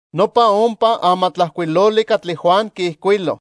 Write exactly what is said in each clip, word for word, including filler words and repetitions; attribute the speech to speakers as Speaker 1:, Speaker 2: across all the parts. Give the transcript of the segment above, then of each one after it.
Speaker 1: Nopa ompa amatlajkuiloli katli Juan kiihkuilo.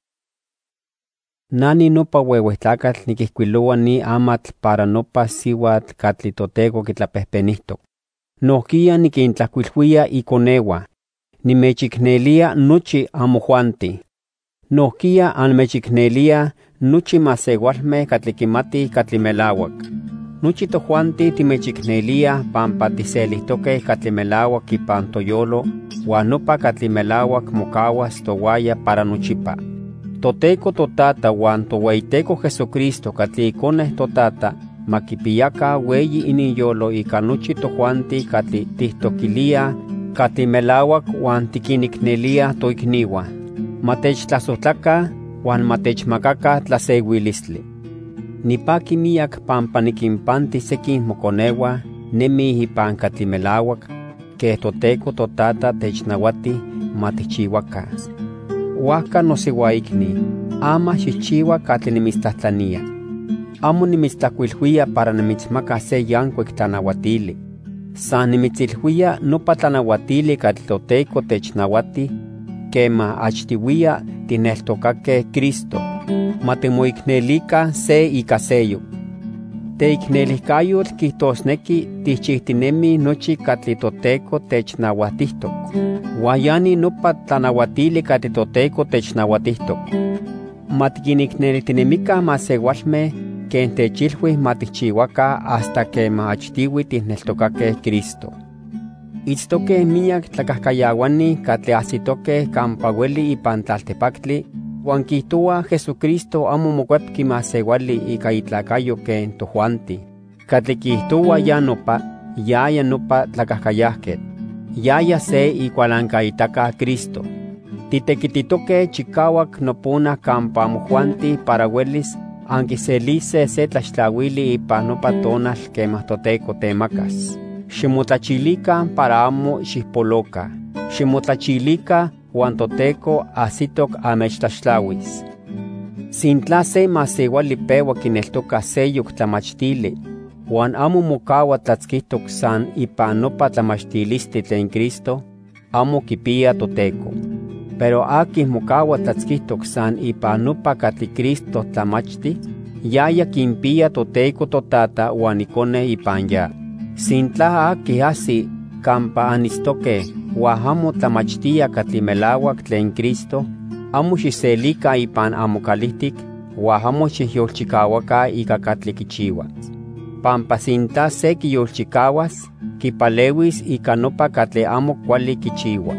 Speaker 2: Nani nopa ueuehtlacatl nikihkuiloa ni amatl para nopa siuatl katli Toteko kitlapehpenihtok. Nohkia nikintlajkuilhuia ikoneua. Nimechiknelia nochi amojuanti. Nohkia anmechiknelia nochi masewalmeh katli kimatih katli melauak. Nochi tojuanti timechiknelia pampa tiselihtoke katli melauak ipan toyolo, uan nopa katli melauak mokawas towaya para nochipa. Toteko totata uan toweiteko Jesucristo katli ikoneh totata makipiyaka weyi ininyolo ika nochi tojuanti katli tihtokilia katli melauak uan tikiniknelia toikniua. Matechtlajsotlaka uan matechmakaka tlasewilistli. Nipaki miak pampa nikimpanti sekin mokoneua nemih ipan katli melauak, keh Toteko totata technawati matichiwaka. Huajka nosiuaikni, ama xikchiua katli nimitztlajtlania. Amo nimitztlajkuilhuia para nimitzmaka se yankuik tlanauatili. San nimitzilhuia nopa tlanauatili katli Toteko technawati, kema achtiuia tineltokake Cristo. Matimoiknelika se ika seyo. Teiknelihkayotl kihtosneki tichihtinemi nochi katli Toteko technawatihtok. Wayani nopa tlanauatili katli Toteko technawatihtok. Matikiniknelihtinemika masewalmeh ken techilhui matikchiwaka hasta kema achtiui tihneltokake Cristo. Itztoke miak tlakahkayawani katli ahsitoke kampa ueli ipan tlaltepaktli, uan kihtoa Jesucristo amo mokuepki masewali ika itlakayo ken tojuanti. Katli kihtoa ya nopa, yaya nopa tlakahkayahket. Yaya se ikualankaitaka Cristo. Titekititoke chikawak nopona kampa amojuanti para uelis ankiselise se tlaxtlauili ipan nopa tonal kemah Toteko temakas. Ximotlachilikan para amo xihpoloka. Ximotlachilikan uan Toteko ahsitok amechtlaxtlauis. Sintla se masewali pewa kineltoka seyok tlamachtili, uan amo mokawa tlatzkihtok san ipan nopa tlamachtilistli tlen Cristo, amo kipia Toteko. Pero akih mokawa tlatzkihtok san ipan nopa katli Cristo tlamachti, yaya kimpia Toteko totata uan ikone ipan ya. Sintla akih asi kampa anistoke uan amo tlamachtia katli melauak tlen Cristo, amo xiselika ipan amokalihtik uan amo xihyolchikawaka ika katli kichiua. Pampa sintla se kiyolchikawas, kipalewis ika nopa katli amo kuali kichiua.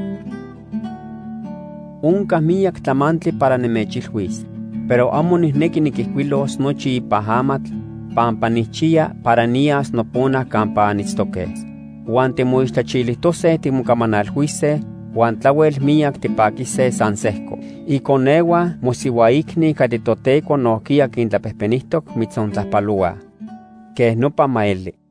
Speaker 2: Onkah miak tlamantli para nimechilhuis, pero amo nihneki nikihkuilos nochi ipan amatl, pampa nihchia para nias nopona kampa anitztoke. Uan timoixtlachilijtose timokamanalhuise, uan tlauel miak tipakise san sehko. Ikoneua mosiuaikni katli Toteko nohkia kintlapehpenihtok mitzontlajpaloa. Keh nopa maeli.